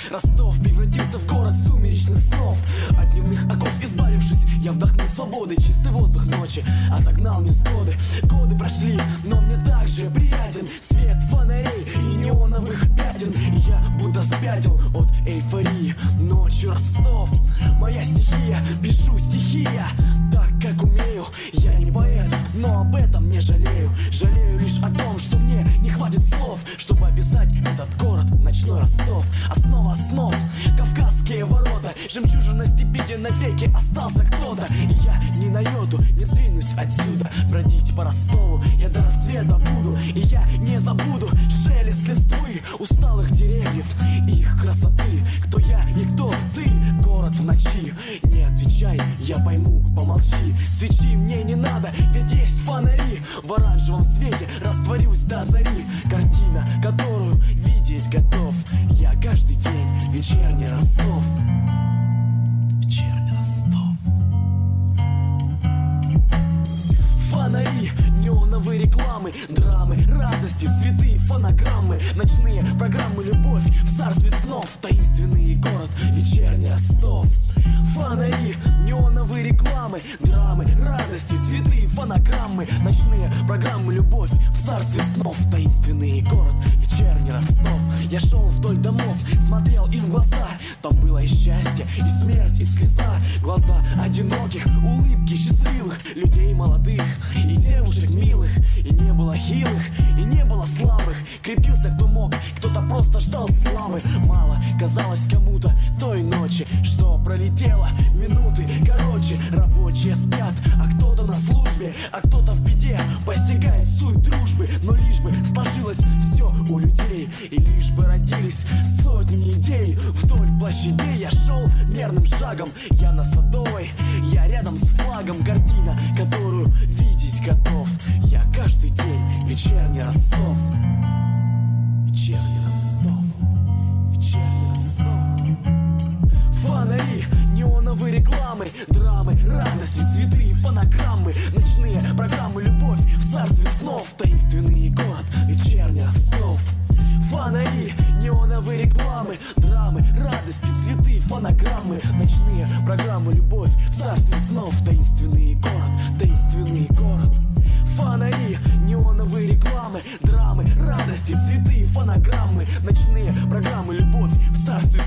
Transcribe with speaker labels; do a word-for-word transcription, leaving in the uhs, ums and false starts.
Speaker 1: Ростов превратился в город сумеречных снов. От дневных оков избавившись, я вдохнул свободы, чистый воздух ночи отогнал невзгоды. Годы прошли, но мне так же приятен свет фонарей и неоновых пятен. И я будто спятил от эйфории. Ночью Ростов, моя стихия, пишу стихи я так, как умею. Я не поэт, но об этом не жалею. Жалею лишь о том, что мне не хватит слов, чтобы описать этот город, ночной Ростов. Основа основ, Кавказские ворота, жемчужина степи, где навеки остался кто-то. И я ни на йоту не сдвинусь отсюда. Бродить по Ростову я до рассвета буду. И я не забуду шелест листвы, усталых деревьев и их красоты. Кто я и кто ты, город в ночи. Не отвечай, я пойму, помолчи. Свечи мне не надо, ведь есть фонари. В оранжевом свете растворюсь до зари. Картина, которую видеть готов. Я каждый день вечерний Ростов. Вечерний Ростов. Фонари, неоновые рекламы, драмы, радости, цветы, фонограммы, ночные программы, любовь в царстве снов. Таинственный город, вечерний Ростов. Фонари, неоновые рекламы, драмы, радости, цветы, фонограммы, ночные программы, любовь в царстве снов. Таинственный город, вечерний Ростов. Я шел вдоль домов, смотрел им в глаза. Там было и счастье, и смерть, и слеза. Глаза одиноких, улыбки счастливых людей молодых и девушек милых. И не было хилых, и не было слабых. Крепился кто мог, кто-то просто ждал славы. Мало казалось кому-то той ночи, что пролетело минуты короче. Рабочие спят, а кто-то на службе, а кто-то в беде постигает суть дружбы. Но лишь бы сложилось все у людей, и лишь бы родились сотни идей. Вдоль площадей я шел мерным шагом. Я на Садовой, я рядом с флагом. Картина, которую видеть готов. Я каждый день вечерний Ростов. Вечерний Ростов. Вечерний Ростов. Фонари, неоновые рекламы, драмы, радости, цветы, фонограммы, ночные программы, любовь в царстве снов. Таинственный город, вечерний Ростов. Фонари, неоновые рекламы, драмы, радости, цветы, фонограммы, ночные программы, любовь в царстве снов. Таинственный город, таинственный город. Фонари, неоновые рекламы, драмы, радости, цветы, фонограммы, ночные программы, любовь в царстве